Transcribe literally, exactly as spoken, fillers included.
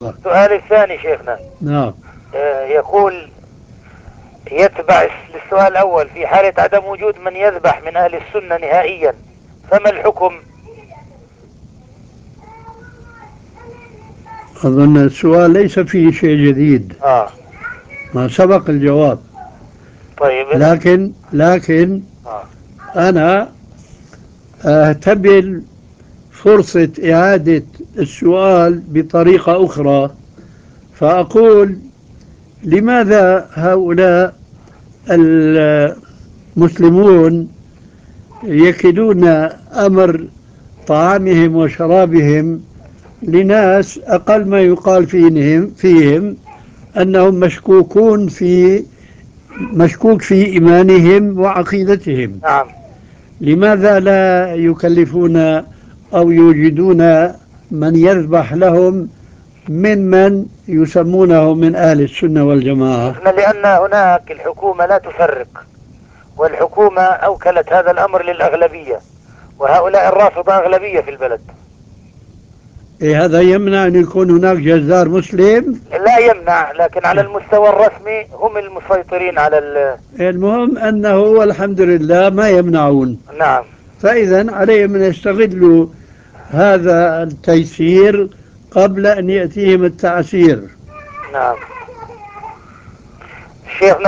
السؤال الثاني شيخنا. نعم. آه، يقول يتبع للسؤال الأول: في حالة عدم وجود من يذبح من أهل السنة نهائيا فما الحكم؟ أظن السؤال ليس فيه شيء جديد، آه ما سبق الجواب. طيب. لكن لكن آه أنا أهتبل فرصة إعادة السؤال بطريقة أخرى، فأقول: لماذا هؤلاء المسلمون يكلون أمر طعامهم وشرابهم لناس أقل ما يقال فيهم, فيهم أنهم مشكوكون في مشكوك في إيمانهم وعقيدتهم؟ نعم. لماذا لا يكلفون أو يوجدون من يذبح لهم ممن يسمونه من أهل السنة والجماعة؟ شيخنا لأن هناك الحكومة لا تفرق، والحكومة أوكلت هذا الأمر للأغلبية، وهؤلاء الرافضة أغلبية في البلد. إيه، هذا يمنع أن يكون هناك جزار مسلم؟ لا يمنع، لكن على المستوى الرسمي هم المسيطرين على ال... المهم أنه والحمد لله ما يمنعون. نعم. فإذا عليهم أن يستغلوا هذا التيسير قبل أن يأتيهم التعسير. نعم شيخنا.